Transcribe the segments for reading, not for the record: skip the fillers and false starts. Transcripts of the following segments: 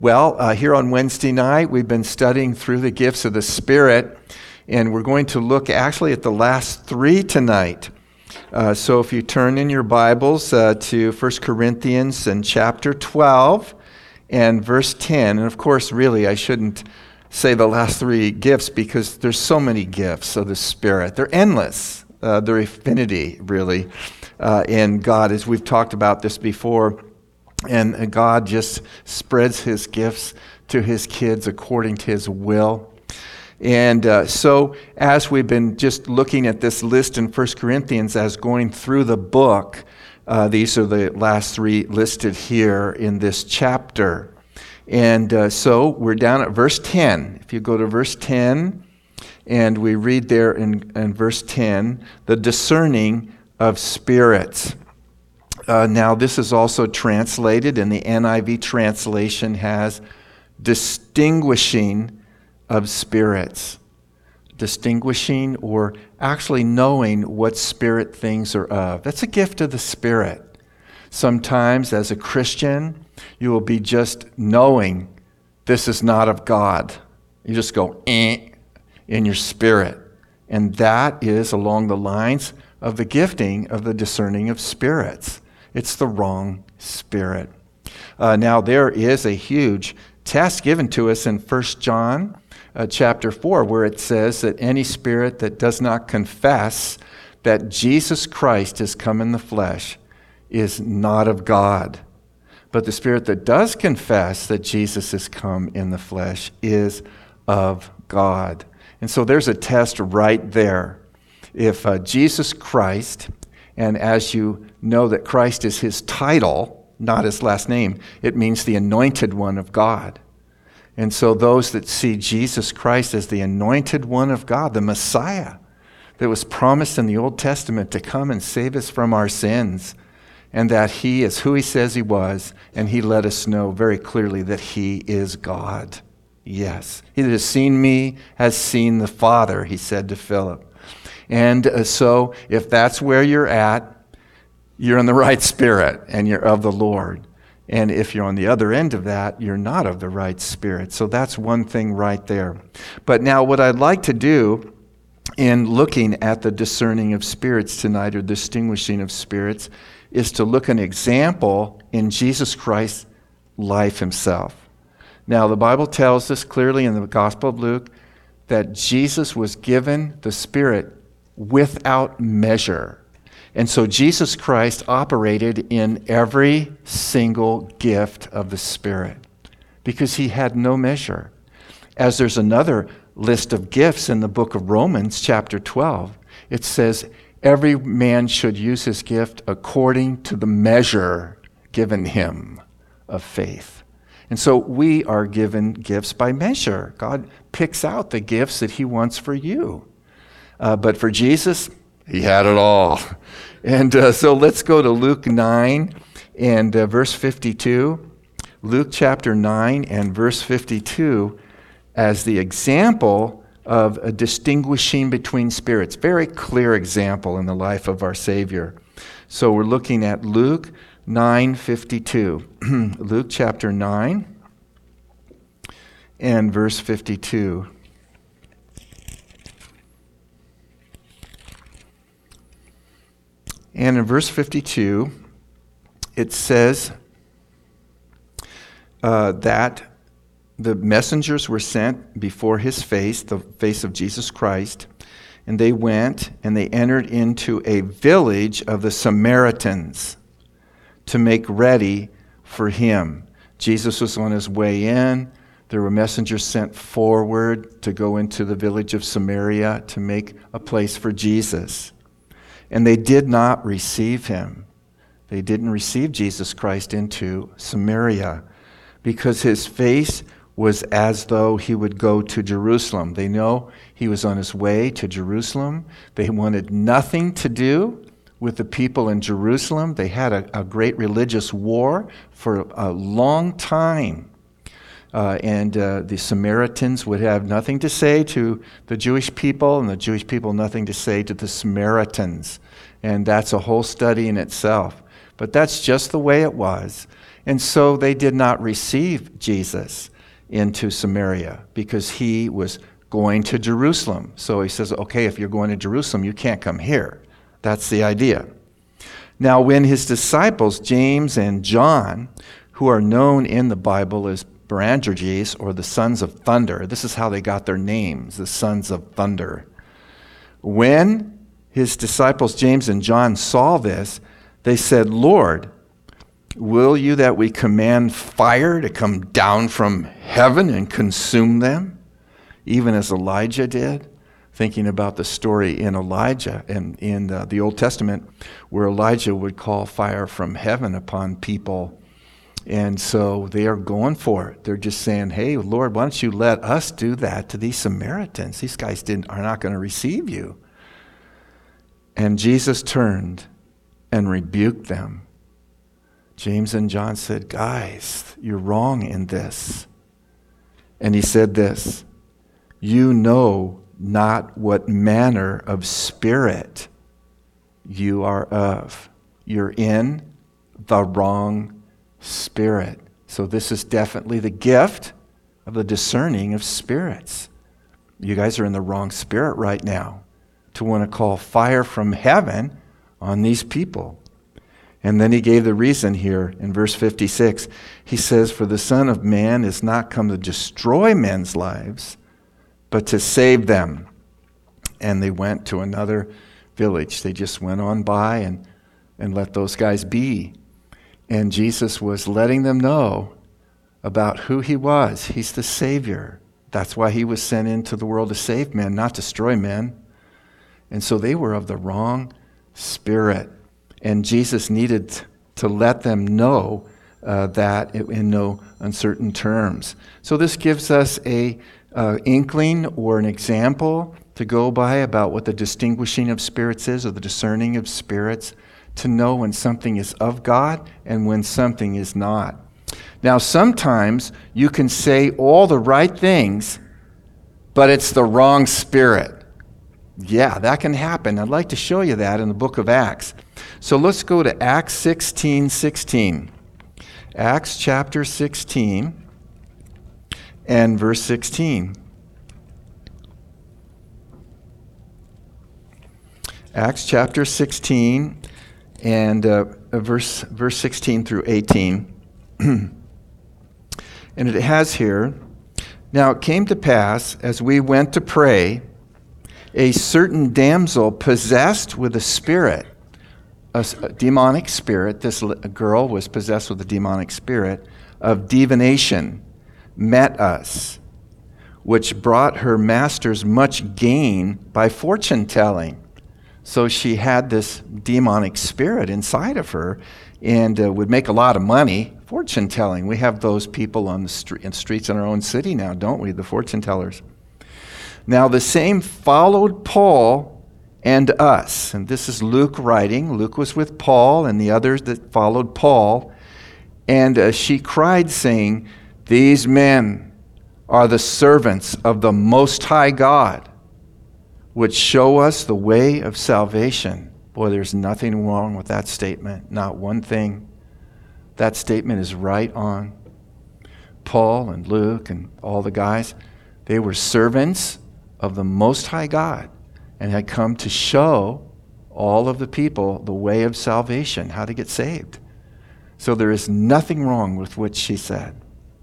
Well, here on Wednesday night, we've been studying through the gifts of the Spirit, and we're going to look actually at the last three tonight. So if you turn in your Bibles to 1 Corinthians and chapter 12 and verse 10, and of course, really, I shouldn't say the last three gifts because there's so many gifts of the Spirit. They're endless. They're infinity, really, in God, as we've talked about this before. And God just spreads his gifts to his kids according to his will. And so as we've been just looking at this list in 1 Corinthians as going through the book, these are the last three listed here in this chapter. And so we're down at verse 10. If you go to verse 10, and we read there in verse 10, the discerning of spirits. Now, this is also translated, and the NIV translation has distinguishing of spirits. Distinguishing or actually knowing what spirit things are of. That's a gift of the Spirit. Sometimes, as a Christian, you will be just knowing this is not of God. You just go, in your spirit. And that is along the lines of the gifting of the discerning of spirits. It's the wrong spirit. Now, there is a huge test given to us in 1 John chapter 4, where it says that any spirit that does not confess that Jesus Christ has come in the flesh is not of God. But the spirit that does confess that Jesus has come in the flesh is of God. And so there's a test right there. If Jesus Christ, and as you know that Christ is his title, not his last name, it means the anointed one of God. And so those that see Jesus Christ as the anointed one of God, the Messiah that was promised in the Old Testament to come and save us from our sins, and that he is who he says he was, and he let us know very clearly that he is God. Yes, he that has seen me has seen the Father, he said to Philip. And so if that's where you're at, you're in the right spirit and you're of the Lord. And if you're on the other end of that, you're not of the right spirit. So that's one thing right there. But now what I'd like to do in looking at the discerning of spirits tonight, or distinguishing of spirits, is to look at an example in Jesus Christ's life himself. Now the Bible tells us clearly in the Gospel of Luke that Jesus was given the Spirit without measure. And so Jesus Christ operated in every single gift of the Spirit because he had no measure. As there's another list of gifts in the book of Romans, chapter 12, it says every man should use his gift according to the measure given him of faith. And so we are given gifts by measure. God picks out the gifts that he wants for you. But for Jesus, he had it all. And so let's go to Luke 9 and verse 52. Luke chapter 9 and verse 52 as the example of a distinguishing between spirits. Very clear example in the life of our Savior. So we're looking at Luke 9:52. Luke chapter 9 and verse 52. And in verse 52, it says that the messengers were sent before his face, the face of Jesus Christ, and they went and they entered into a village of the Samaritans to make ready for him. Jesus was on his way in. There were messengers sent forward to go into the village of Samaria to make a place for Jesus. And they did not receive him. They didn't receive Jesus Christ into Samaria because his face was as though he would go to Jerusalem. They know he was on his way to Jerusalem. They wanted nothing to do with the people in Jerusalem. They had a great religious war for a long time. And the Samaritans would have nothing to say to the Jewish people, and the Jewish people nothing to say to the Samaritans. And that's a whole study in itself. But that's just the way it was. And so they did not receive Jesus into Samaria because he was going to Jerusalem. So he says, okay, if you're going to Jerusalem, you can't come here. That's the idea. Now, when his disciples, James and John, who are known in the Bible as Boanerges, or the sons of thunder, this is how they got their names, the sons of thunder. When his disciples, James and John, saw this, they said, Lord, will you that we command fire to come down from heaven and consume them, even as Elijah did? Thinking about the story in Elijah and in the Old Testament, where Elijah would call fire from heaven upon people. And so they are going for it. They're just saying, hey, Lord, why don't you let us do that to these Samaritans? These guys are not going to receive you. And Jesus turned and rebuked them. James and John said, guys, you're wrong in this. And he said this, you know not what manner of spirit you are of. You're in the wrong spirit. So this is definitely the gift of the discerning of spirits. You guys are in the wrong spirit right now to want to call fire from heaven on these people. And then he gave the reason here in verse 56. He says, for the Son of Man is not come to destroy men's lives, but to save them. And they went to another village. They just went on by and let those guys be. And Jesus was letting them know about who he was. He's the Savior. That's why he was sent into the world to save men, not destroy men. And so they were of the wrong spirit. And Jesus needed to let them know that in no uncertain terms. So this gives us a inkling or an example to go by about what the distinguishing of spirits is, or the discerning of spirits, to know when something is of God and when something is not. Now, sometimes you can say all the right things, but it's the wrong spirit. Yeah, that can happen. I'd like to show you that in the book of Acts. So let's go to Acts 16:16. Acts chapter 16 and verse 16. Acts chapter 16 and verse 16 through 18. And it has here, now it came to pass, as we went to pray, a certain damsel possessed with a spirit, a demonic spirit, this girl was possessed with a demonic spirit of divination, met us, which brought her masters much gain by fortune telling. So she had this demonic spirit inside of her and would make a lot of money fortune telling. We have those people on the streets in our own city now, don't we? The fortune tellers. Now the same followed Paul and us. And this is Luke writing. Luke was with Paul and the others that followed Paul. And she cried, saying, these men are the servants of the Most High God, which show us the way of salvation. Boy, there's nothing wrong with that statement. Not one thing. That statement is right on. Paul and Luke and all the guys, they were servants of the Most High God and had come to show all of the people the way of salvation, how to get saved. So there is nothing wrong with what she said.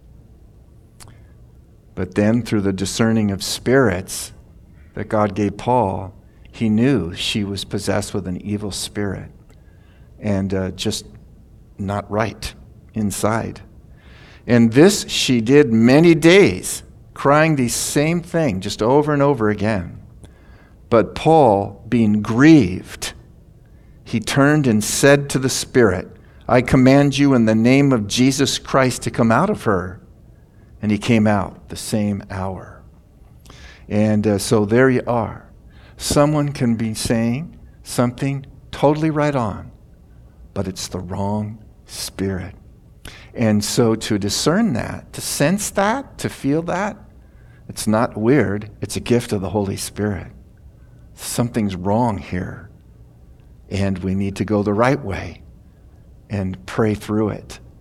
But then through the discerning of spirits that God gave Paul, he knew she was possessed with an evil spirit and just not right inside. And this she did many days, crying the same thing just over and over again. But Paul, being grieved, he turned and said to the spirit, I command you in the name of Jesus Christ to come out of her. And he came out the same hour. And so there you are. Someone can be saying something totally right on, but it's the wrong spirit. And so to discern that, to sense that, to feel that, it's not weird. It's a gift of the Holy Spirit. Something's wrong here. And we need to go the right way and pray through it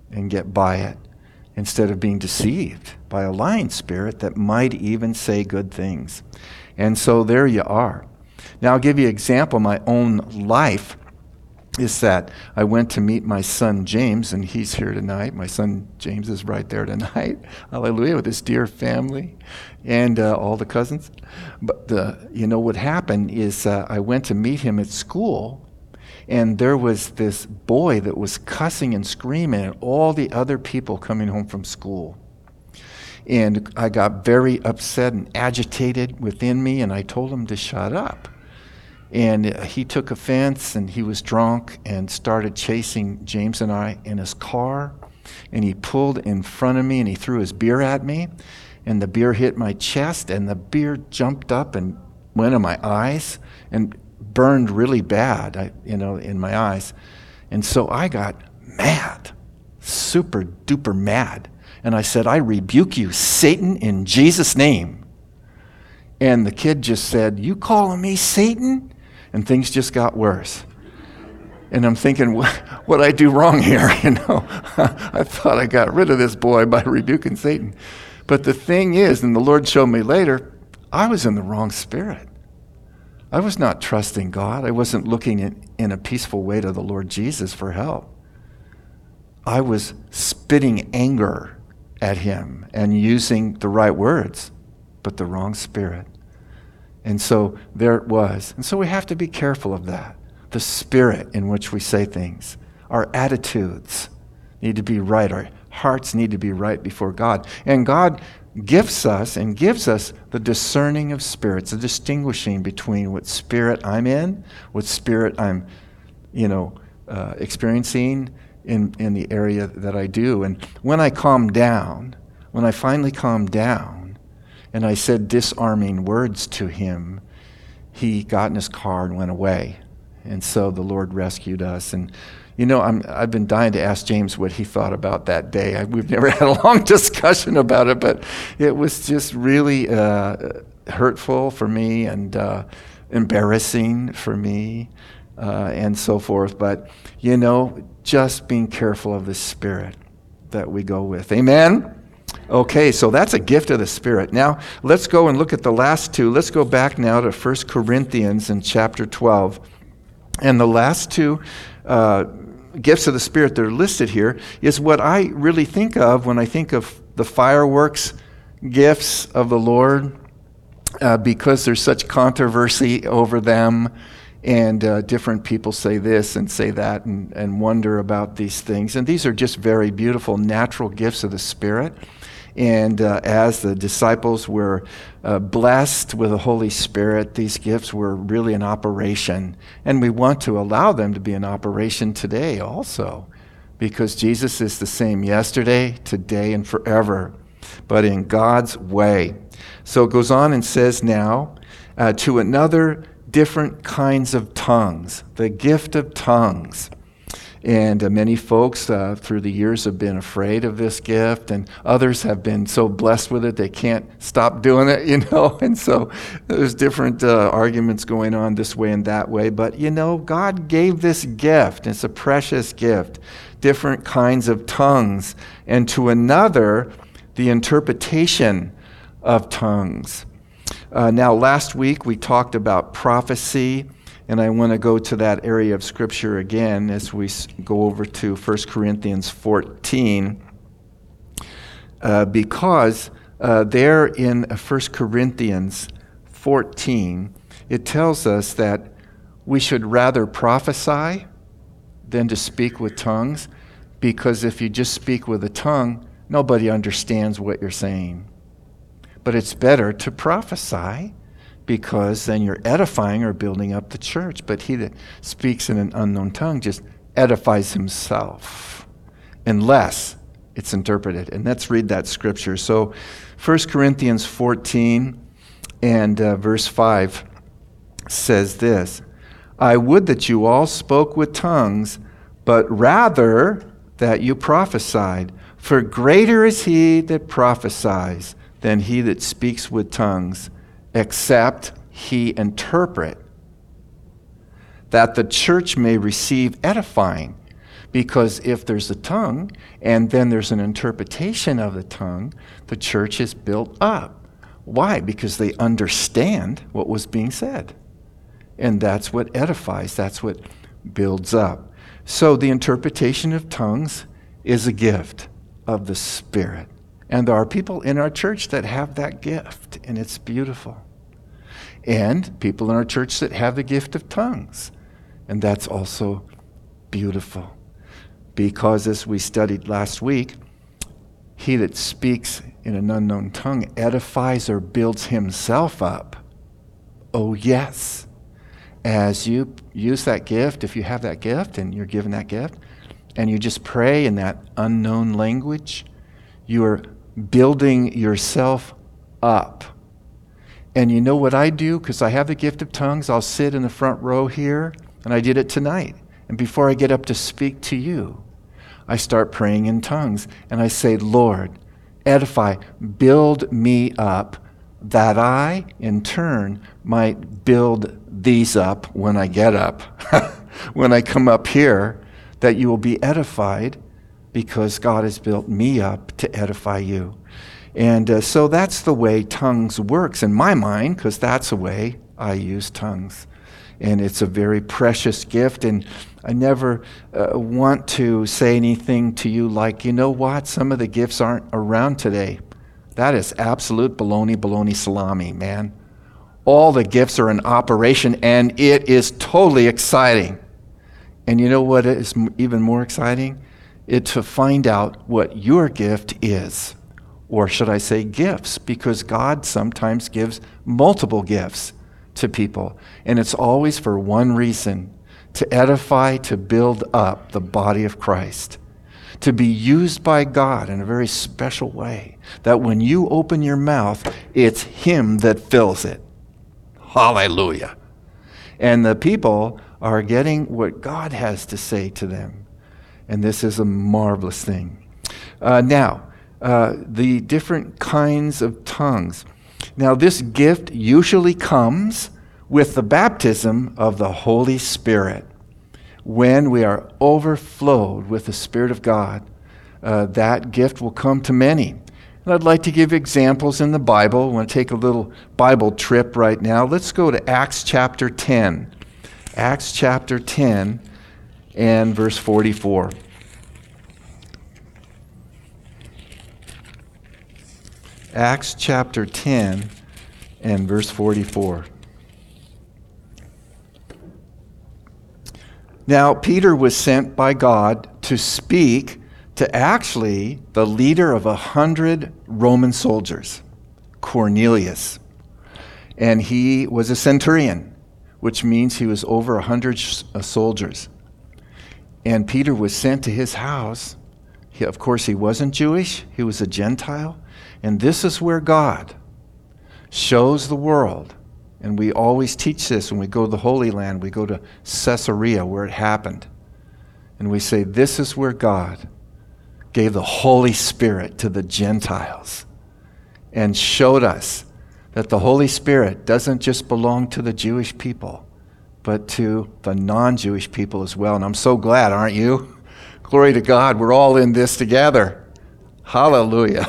and get by it instead of being deceived by a lying spirit that might even say good things. And so there you are. Now I'll give you an example. My own life is that I went to meet my son James, and he's here tonight. My son James is right there tonight. Hallelujah, with his dear family and all the cousins. But what happened is I went to meet him at school, and there was this boy that was cussing and screaming at all the other people coming home from school. And I got very upset and agitated within me, and I told him to shut up. And he took offense, and he was drunk and started chasing James and I in his car. And he pulled in front of me, and he threw his beer at me. And the beer hit my chest, and the beer jumped up and went in my eyes and burned really bad, in my eyes. And so I got mad, super duper mad. And I said, "I rebuke you, Satan, in Jesus' name." And the kid just said, "You calling me Satan?" And things just got worse. And I'm thinking, what I do wrong here? I thought I got rid of this boy by rebuking Satan. But the thing is, and the Lord showed me later, I was in the wrong spirit. I was not trusting God. I wasn't looking in a peaceful way to the Lord Jesus for help. I was spitting anger at him and using the right words, but the wrong spirit. And so there it was. And so we have to be careful of that. The spirit in which we say things. Our attitudes need to be right. Our hearts need to be right before God. And God gifts us and gives us the discerning of spirits, the distinguishing between what spirit I'm in, what spirit I'm, experiencing in the area that I do. And when I finally calmed down, and I said disarming words to him, he got in his car and went away. And so the Lord rescued us. And, I've been dying to ask James what he thought about that day. We've never had a long discussion about it, but it was just really hurtful for me and embarrassing for me and so forth. But, just being careful of the spirit that we go with. Amen? Okay, so that's a gift of the Spirit. Now, let's go and look at the last two. Let's go back now to 1 Corinthians in chapter 12. And the last two gifts of the Spirit that are listed here is what I really think of when I think of the fireworks gifts of the Lord, because there's such controversy over them. And different people say this and say that and wonder about these things. And these are just very beautiful natural gifts of the Spirit. And as the disciples were blessed with the Holy Spirit, these gifts were really in operation. And we want to allow them to be in operation today also, because Jesus is the same yesterday, today, and forever, but in God's way. So it goes on and says now, to another different kinds of tongues, the gift of tongues. And many folks through the years have been afraid of this gift, and others have been so blessed with it they can't stop doing it, And so there's different arguments going on this way and that way. But, God gave this gift. It's a precious gift, different kinds of tongues. And to another, the interpretation of tongues. Now, last week we talked about prophecy, and I want to go to that area of Scripture again as we go over to 1 Corinthians 14, because there in 1 Corinthians 14, it tells us that we should rather prophesy than to speak with tongues, because if you just speak with a tongue, nobody understands what you're saying. But it's better to prophesy, because then you're edifying or building up the church. But he that speaks in an unknown tongue just edifies himself, unless it's interpreted. And let's read that scripture. So 1 Corinthians 14 and verse 5 says this: I would that you all spoke with tongues, but rather that you prophesied. For greater is he that prophesies than he that speaks with tongues, except he interpret, that the church may receive edifying. Because if there's a tongue and then there's an interpretation of the tongue, the church is built up. Why? Because they understand what was being said. And that's what edifies, that's what builds up. So the interpretation of tongues is a gift of the Spirit. And there are people in our church that have that gift, and it's beautiful. And people in our church that have the gift of tongues, and that's also beautiful. Because as we studied last week, he that speaks in an unknown tongue edifies or builds himself up. Oh yes. As you use that gift, if you have that gift and you're given that gift, and you just pray in that unknown language, you are building yourself up. And you know what I do? Because I have the gift of tongues, I'll sit in the front row here, and I did it tonight. And before I get up to speak to you, I start praying in tongues, and I say, Lord, edify, build me up, that I, in turn, might build these up when I get up. When I come up here, that you will be edified, because God has built me up to edify you. And so that's the way tongues works in my mind, because that's the way I use tongues. And it's a very precious gift, and I never want to say anything to you like, you know what, some of the gifts aren't around today. That is absolute baloney salami, man. All the gifts are in operation, and it is totally exciting. And you know what is even more exciting? It's to find out what your gift is. Or should I say gifts? Because God sometimes gives multiple gifts to people. And it's always for one reason: to edify, to build up the body of Christ. To be used by God in a very special way. That when you open your mouth, it's Him that fills it. Hallelujah. And the people are getting what God has to say to them. And this is a marvelous thing. Now, the different kinds of tongues. Now, this gift usually comes with the baptism of the Holy Spirit. When we are overflowed with the Spirit of God, that gift will come to many. And I'd like to give examples in the Bible. I want to take a little Bible trip right now. Let's go to Acts chapter 10. Acts chapter 10 and verse 44. Acts chapter 10 and verse 44. Now, Peter was sent by God to speak to actually the leader of 100 Roman soldiers, Cornelius. And he was a centurion, which means he was over 100 soldiers. And Peter was sent to his house. Of course, he wasn't Jewish. He was a Gentile. And this is where God shows the world. And we always teach this when we go to the Holy Land. We go to Caesarea, where it happened. And we say, this is where God gave the Holy Spirit to the Gentiles and showed us that the Holy Spirit doesn't just belong to the Jewish people, but to the non-Jewish people as well. And I'm so glad, aren't you? Glory to God, we're all in this together. Hallelujah.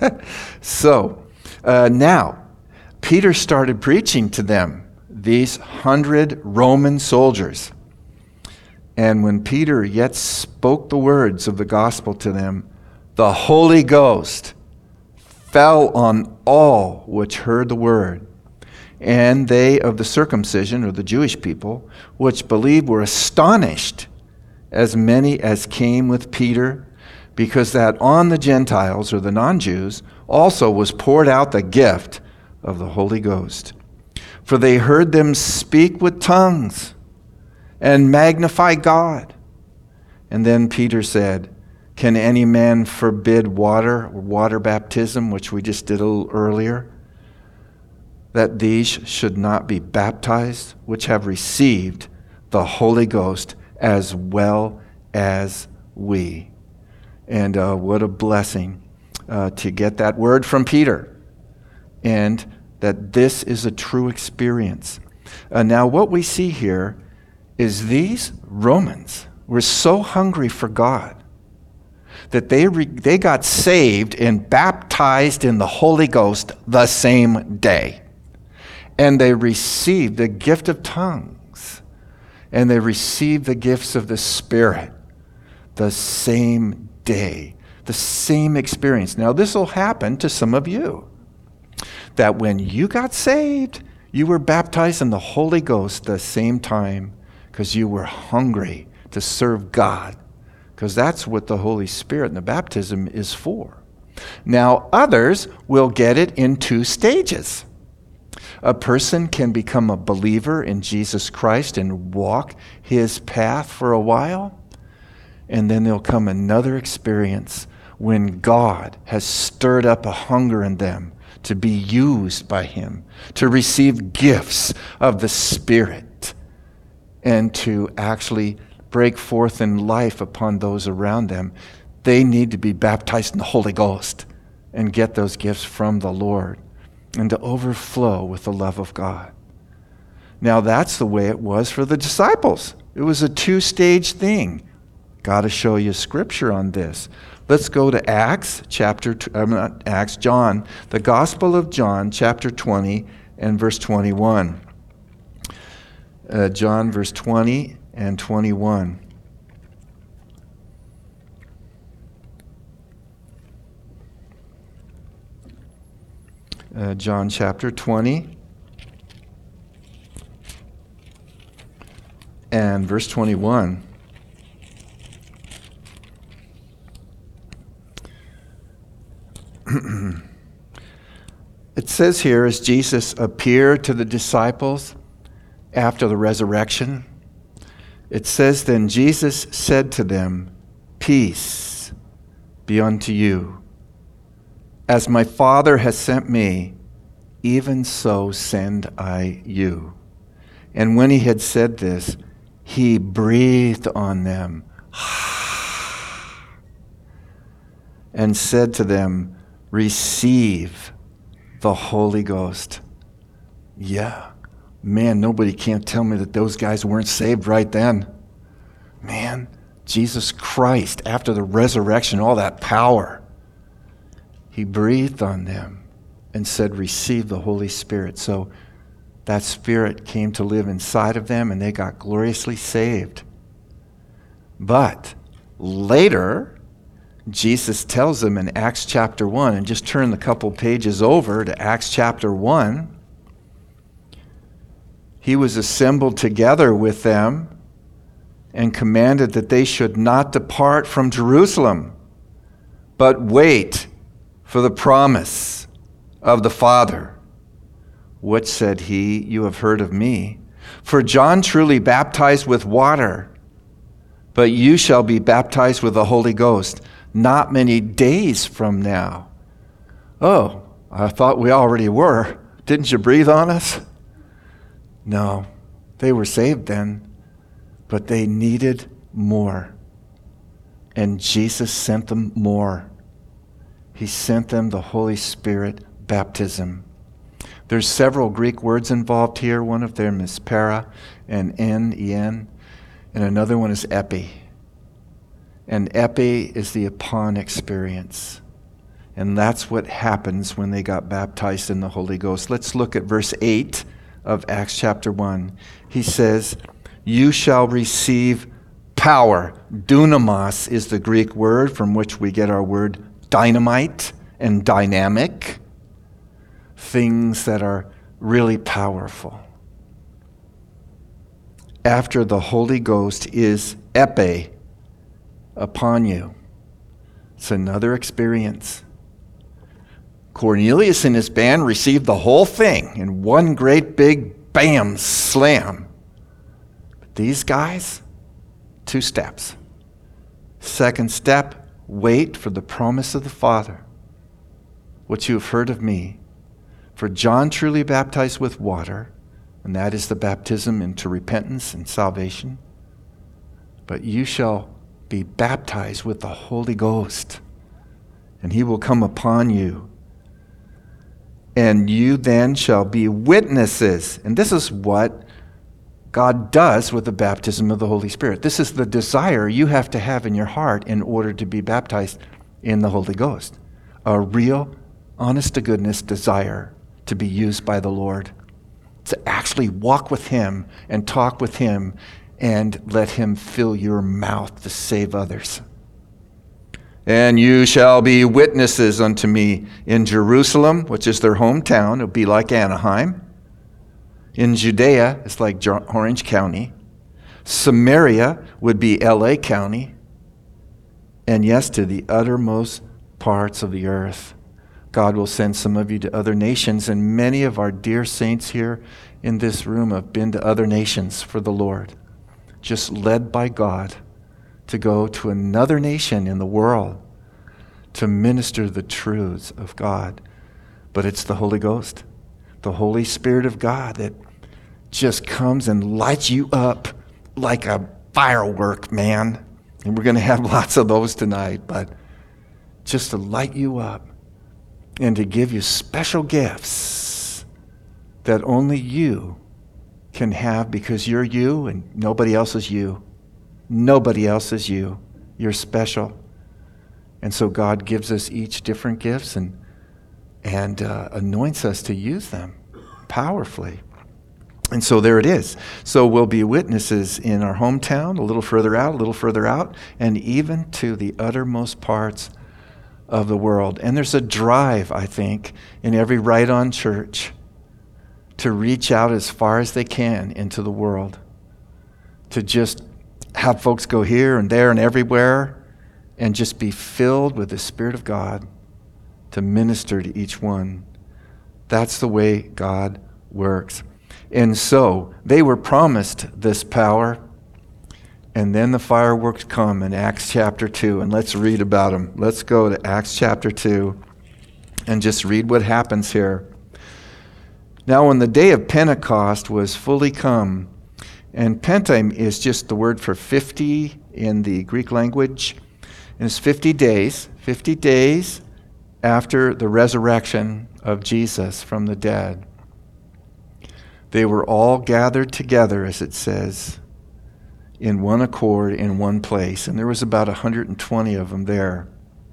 So, now, Peter started preaching to them, these 100 Roman soldiers. And when Peter yet spoke the words of the gospel to them, the Holy Ghost fell on all which heard the word. And they of the circumcision, or the Jewish people, which believed were astonished, as many as came with Peter, because that on the Gentiles, or the non-Jews, also was poured out the gift of the Holy Ghost. For they heard them speak with tongues and magnify God. And then Peter said, can any man forbid water baptism, which we just did a little earlier, that these should not be baptized, which have received the Holy Ghost as well as we? And what a blessing to get that word from Peter. And that this is a true experience. Now what we see here is these Romans, were so hungry for God that they got saved and baptized in the Holy Ghost the same day. And they received the gift of tongues. And they received the gifts of the Spirit the same day. The same experience. Now, this will happen to some of you. That when you got saved, you were baptized in the Holy Ghost the same time because you were hungry to serve God. Because that's what the Holy Spirit and the baptism is for. Now, others will get it in 2 stages. A person can become a believer in Jesus Christ and walk his path for a while, and then there'll come another experience when God has stirred up a hunger in them to be used by him, to receive gifts of the Spirit, and to actually break forth in life upon those around them. They need to be baptized in the Holy Ghost and get those gifts from the Lord and to overflow with the love of God. Now, that's the way it was for the disciples. It was a 2-stage thing. Got to show you scripture on this. Let's go to John, the Gospel of John, chapter 20 and verse 21. John, verse 20 and 21. John chapter 20 and verse 21. It says here, as Jesus appeared to the disciples after the resurrection, it says, then Jesus said to them, peace be unto you. As my Father has sent me, even so send I you. And when he had said this, he breathed on them and said to them, receive the Holy Ghost. Yeah, man, nobody can't tell me that those guys weren't saved right then. Man, Jesus Christ, after the resurrection, all that power, he breathed on them and said, receive the Holy Spirit. So that Spirit came to live inside of them and they got gloriously saved. But later, Jesus tells them in Acts chapter 1, and just turn the couple pages over to Acts chapter 1, he was assembled together with them and commanded that they should not depart from Jerusalem, but wait for the promise of the Father. What said he? You have heard of me. For John truly baptized with water, but you shall be baptized with the Holy Ghost not many days from now. Oh, I thought we already were. Didn't you breathe on us? No, they were saved then, but they needed more. And Jesus sent them more. He sent them the Holy Spirit baptism. There's several Greek words involved here. One of them is para and en, and another one is epi. And epi is the upon experience. And that's what happens when they got baptized in the Holy Ghost. Let's look at verse 8 of Acts chapter 1. He says, you shall receive power. Dunamis is the Greek word from which we get our word dynamite and dynamic. Things that are really powerful. After the Holy Ghost is epi upon you. It's another experience. Cornelius and his band received the whole thing in one great big bam slam. But these guys, 2 steps. Second step, wait for the promise of the Father. What you have heard of me. For John truly baptized with water, and that is the baptism into repentance and salvation. But you shall be baptized with the Holy Ghost, and he will come upon you. And you then shall be witnesses. And this is what God does with the baptism of the Holy Spirit. This is the desire you have to have in your heart in order to be baptized in the Holy Ghost. A real, honest-to-goodness desire to be used by the Lord, to actually walk with Him and talk with Him and let Him fill your mouth to save others. And you shall be witnesses unto me in Jerusalem, which is their hometown. It'll be like Anaheim. In Judea, it's like Orange County. Samaria would be LA County. And yes, to the uttermost parts of the earth. God will send some of you to other nations, and many of our dear saints here in this room have been to other nations for the Lord, just led by God to go to another nation in the world to minister the truths of God. But it's the Holy Ghost, the Holy Spirit of God, that just comes and lights you up like a firework, man. And we're going to have lots of those tonight, but just to light you up and to give you special gifts that only you can have, because you're you and nobody else is you. Nobody else is you. You're special. And so God gives us each different gifts and anoints us to use them powerfully. And so there it is. So we'll be witnesses in our hometown, a little further out, and even to the uttermost parts of the world. And there's a drive, I think, in every right-on church to reach out as far as they can into the world, to just have folks go here and there and everywhere and just be filled with the Spirit of God to minister to each one. That's the way God works. And so they were promised this power, and then the fireworks come in Acts chapter 2, and let's read about them. Let's go to Acts chapter 2 and just read what happens here. Now when the day of Pentecost was fully come, and Pente is just the word for 50 in the Greek language, and it's 50 days after the resurrection of Jesus from the dead. They were all gathered together, as it says, in one accord in one place. And there was about 120 of them there.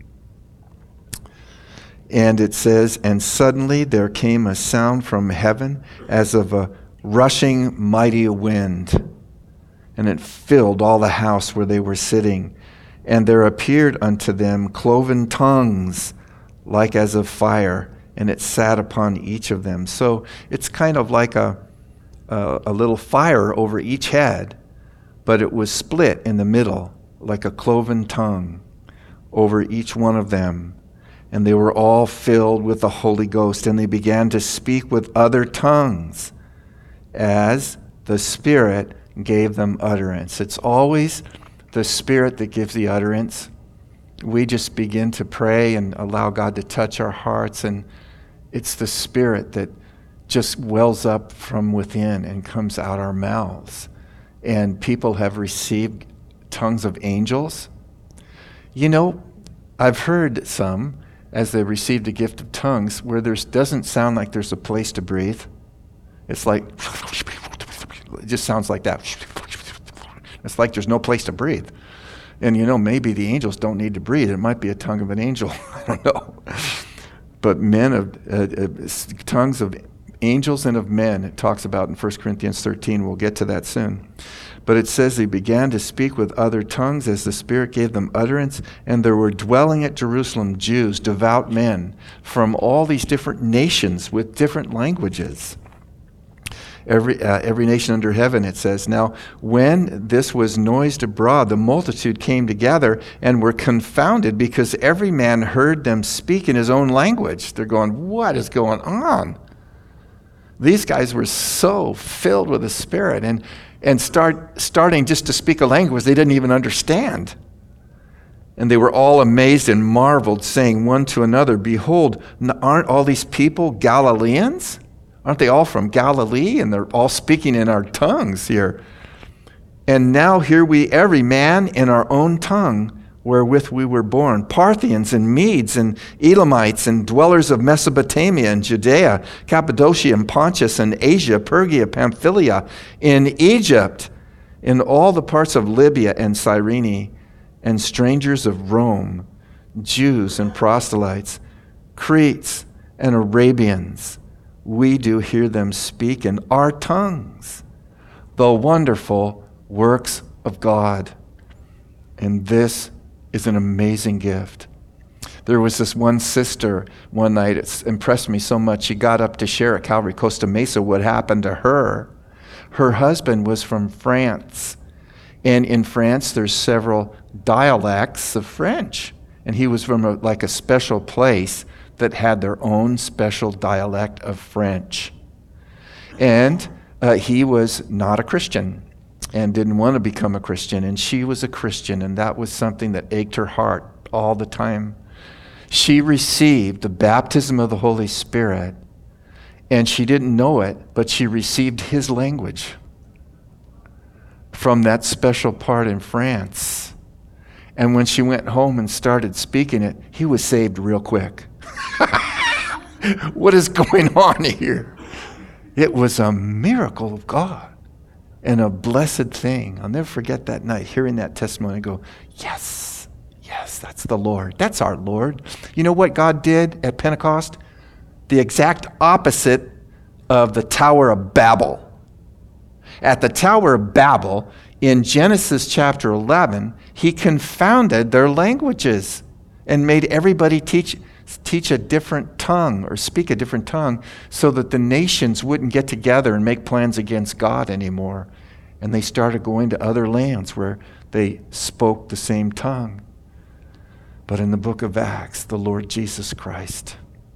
And it says, and suddenly there came a sound from heaven as of a rushing mighty wind, and it filled all the house where they were sitting. And there appeared unto them cloven tongues like as of fire, and it sat upon each of them. So it's kind of like a little fire over each head, but it was split in the middle like a cloven tongue over each one of them. And they were all filled with the Holy Ghost, and they began to speak with other tongues as the Spirit gave them utterance. It's always the Spirit that gives the utterance. We just begin to pray and allow God to touch our hearts, and it's the Spirit that just wells up from within and comes out our mouths. And people have received tongues of angels. You know, I've heard some, as they received a gift of tongues, where there doesn't sound like there's a place to breathe. It's like, it just sounds like that. It's like there's no place to breathe. And you know, maybe the angels don't need to breathe. It might be a tongue of an angel. I don't know. But men of tongues of angels and of men, it talks about in 1 Corinthians 13. We'll get to that soon. But it says they began to speak with other tongues as the Spirit gave them utterance, and there were dwelling at Jerusalem Jews, devout men, from all these different nations with different languages. Every nation under heaven, it says. Now, when this was noised abroad, the multitude came together and were confounded, because every man heard them speak in his own language. They're going, what is going on? These guys were so filled with the Spirit and starting just to speak a language they didn't even understand. And they were all amazed and marveled, saying one to another, behold, aren't all these people Galileans? Aren't they all from Galilee? And they're all speaking in our tongues here. And now hear we every man in our own tongue wherewith we were born, Parthians and Medes and Elamites and dwellers of Mesopotamia and Judea, Cappadocia and Pontus and Asia, Phrygia, Pamphylia, in Egypt, in all the parts of Libya and Cyrene, and strangers of Rome, Jews and proselytes, Cretes and Arabians, we do hear them speak in our tongues the wonderful works of God. And this is an amazing gift. There was this one sister one night, it impressed me so much, she got up to share at Calvary Costa Mesa what happened to her. Her husband was from France. And in France, there's several dialects of French. And he was from a special place that had their own special dialect of French. And he was not a Christian and didn't want to become a Christian. And she was a Christian, and that was something that ached her heart all the time. She received the baptism of the Holy Spirit, and she didn't know it, but she received his language from that special part in France. And when she went home and started speaking it, he was saved real quick. What is going on here? It was a miracle of God and a blessed thing. I'll never forget that night, hearing that testimony and go, yes, that's the Lord. That's our Lord. You know what God did at Pentecost? The exact opposite of the Tower of Babel. At the Tower of Babel, in Genesis chapter 11, he confounded their languages and made everybody teach a different tongue or speak a different tongue so that the nations wouldn't get together and make plans against God anymore. And they started going to other lands where they spoke the same tongue. But in the book of Acts, the Lord Jesus Christ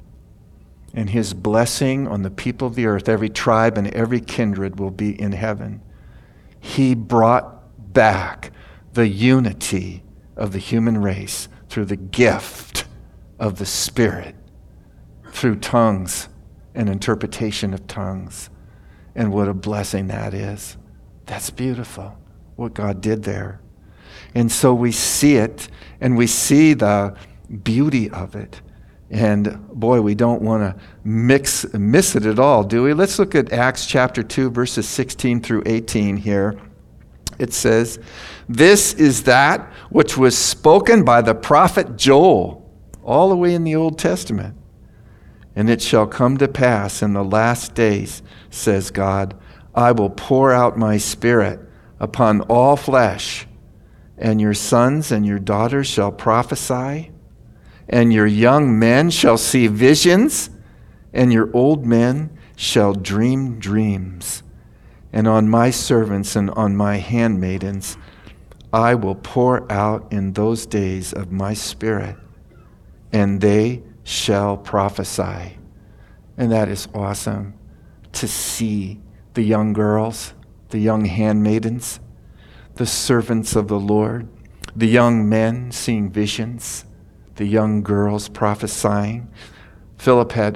and his blessing on the people of the earth, every tribe and every kindred will be in heaven. He brought back the unity of the human race through the gift of the Spirit, through tongues and interpretation of tongues. And what a blessing that is. That's beautiful, what God did there. And so we see it, and we see the beauty of it. And boy, we don't want to miss it at all, do we? Let's look at Acts chapter 2, verses 16 through 18 here. It says, "This is that which was spoken by the prophet Joel," all the way in the Old Testament. "And it shall come to pass in the last days, says God, I will pour out my Spirit upon all flesh, and your sons and your daughters shall prophesy, and your young men shall see visions, and your old men shall dream dreams. And on my servants and on my handmaidens I will pour out in those days of my Spirit, and they shall prophesy." And that is awesome to see the young girls, the young handmaidens, the servants of the Lord, the young men seeing visions, the young girls prophesying. Philip had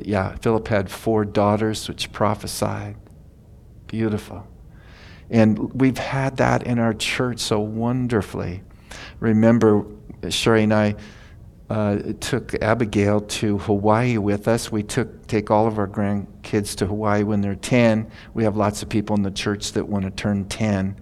4 daughters which prophesied. Beautiful. And we've had that in our church so wonderfully. Remember, Sherry and I took Abigail to Hawaii with us. We take all of our grandkids to Hawaii when they're 10. We have lots of people in the church that want to turn 10.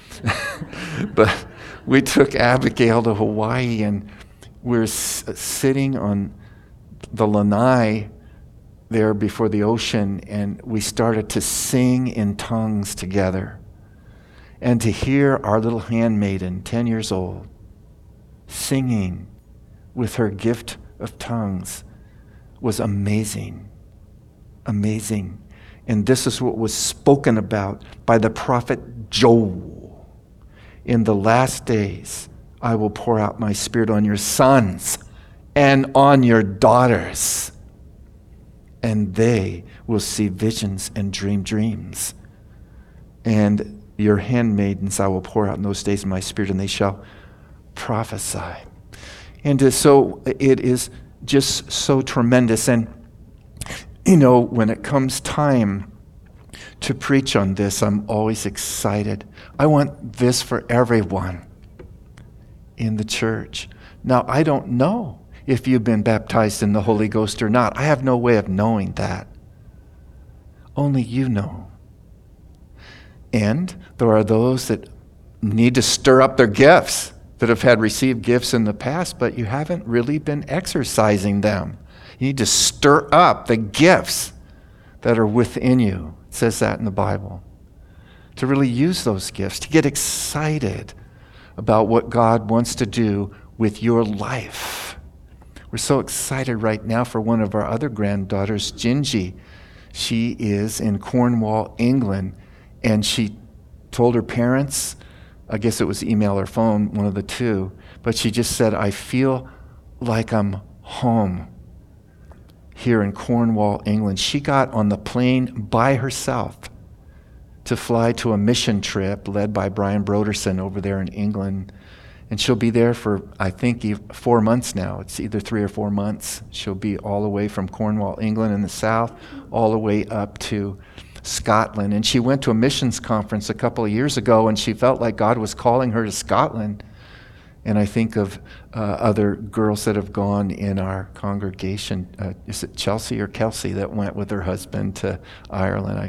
But we took Abigail to Hawaii, and we're sitting on the lanai there before the ocean, and we started to sing in tongues together. And to hear our little handmaiden, 10 years old, singing with her gift of tongues was amazing. Amazing. And this is what was spoken about by the prophet Joel. "In the last days, I will pour out my Spirit on your sons and on your daughters, and they will see visions and dream dreams. And your handmaidens I will pour out in those days my Spirit, and they shall prophesy." And so it is just so tremendous. And, when it comes time to preach on this, I'm always excited. I want this for everyone. in the church. Now, I don't know if you've been baptized in the Holy Ghost or not. I have no way of knowing that. Only you know. And there are those that need to stir up their gifts, that have had received gifts in the past, but you haven't really been exercising them. You need to stir up the gifts that are within you. It says that in the Bible. To really use those gifts, to get excited about what God wants to do with your life. We're so excited right now for one of our other granddaughters, Gingy. She is in Cornwall, England, and she told her parents, I guess it was email or phone, one of the two, but she just said, I feel like I'm home here in Cornwall, England. She got on the plane by herself to fly to a mission trip led by Brian Broderson over there in England. And she'll be there for, I think, 4 months now. It's either 3 or 4 months. She'll be all the way from Cornwall, England in the south, all the way up to Scotland. And she went to a missions conference a couple of years ago, and she felt like God was calling her to Scotland. And I think of other girls that have gone in our congregation. Is it Chelsea or Kelsey that went with her husband to Ireland?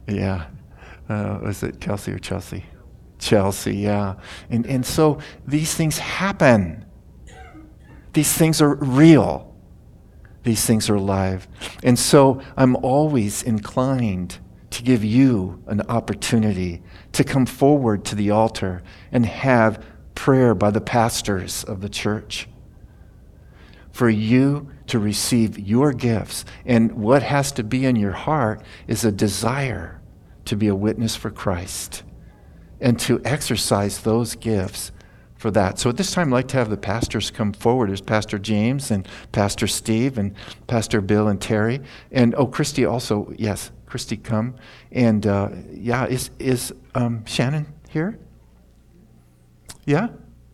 Was it Kelsey or Chelsea? Chelsea, yeah. And so these things happen. These things are real. These things are alive. And so I'm always inclined to give you an opportunity to come forward to the altar and have prayer by the pastors of the church for you to receive your gifts. And what has to be in your heart is a desire to be a witness for Christ and to exercise those gifts for that. So at this time, I'd like to have the pastors come forward. There's Pastor James and Pastor Steve and Pastor Bill and Terry. And, Christy also, yes, Christy, come. And, is Shannon here? Yeah?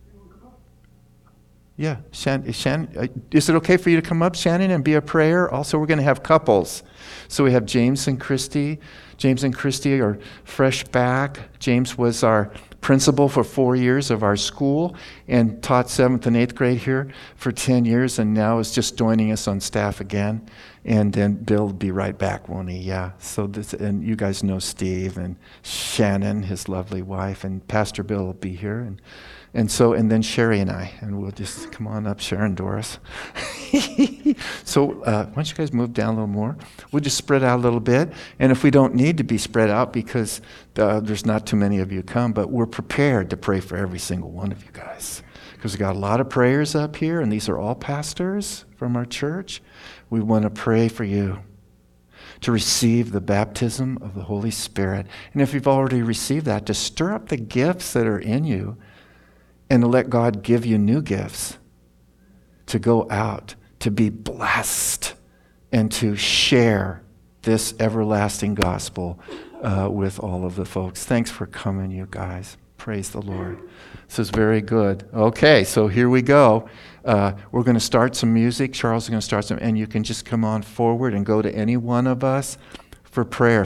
Yeah, Shannon, is it okay for you to come up, Shannon, and be a prayer? Also, we're going to have couples. So we have James and Christy. James and Christy are fresh back. James was our principal for 4 years of our school and taught 7th and 8th grade here for 10 years, and now is just joining us on staff again. And then Bill will be right back, won't he? Yeah. So and you guys know Steve and Shannon, his lovely wife, and Pastor Bill will be here, and then Sherry and I, and we'll just come on up, Sharon, Doris. So why don't you guys move down a little more? We'll just spread out a little bit, and if we don't need to be spread out because there's not too many of you come, but we're prepared to pray for every single one of you guys because we got a lot of prayers up here, and these are all pastors from our church. We want to pray for you to receive the baptism of the Holy Spirit. And if you've already received that, to stir up the gifts that are in you and to let God give you new gifts to go out, to be blessed, and to share this everlasting gospel with all of the folks. Thanks for coming, you guys. Praise the Lord. This is very good. Okay, so here we go. We're going to start some music. Charles is going to start some, and you can just come on forward and go to any one of us for prayer.